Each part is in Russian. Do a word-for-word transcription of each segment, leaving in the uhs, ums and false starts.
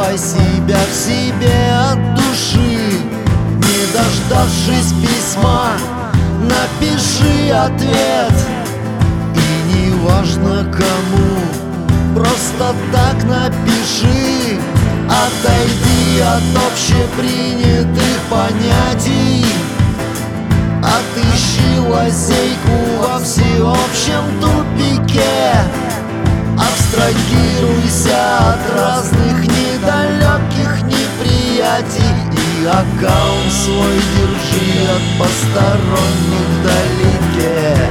закрывай себя в себе от души. Не дождавшись письма, напиши ответ. И неважно кому, просто так напиши. Отойди от общепринятых понятий, отыщи лазейку во всеобщем тупике. Абстрагируйся от разных недалеких неприятий и аккаунт свой держи от посторонних вдалеке.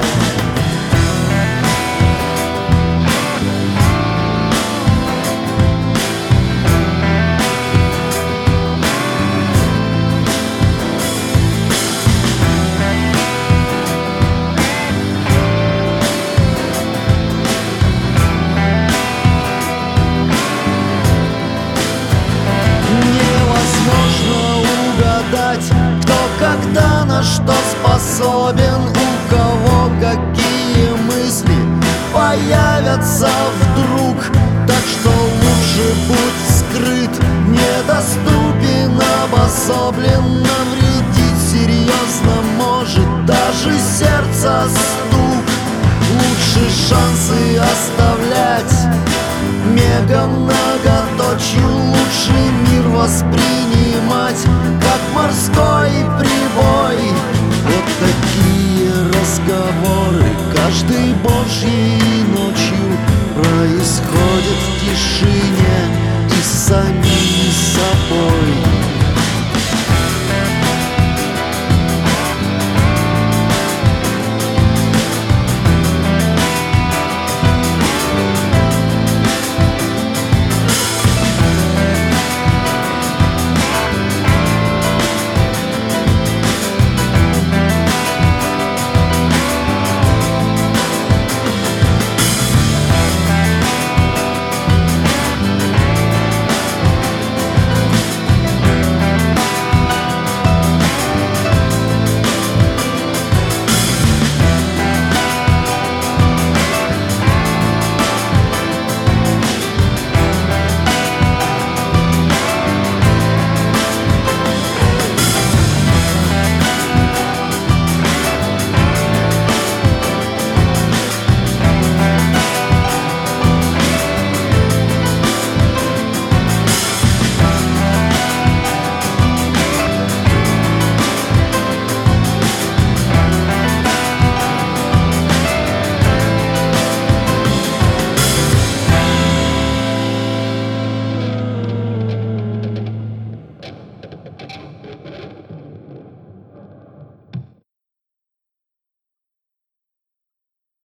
Кто когда на что способен, у кого какие мысли появятся вдруг. Так что лучше будь скрыт, недоступен, обособлен. Навредить серьезно может даже сердце стук. Лучше шансы оставлять мега многоточию, лучше мир воспринимать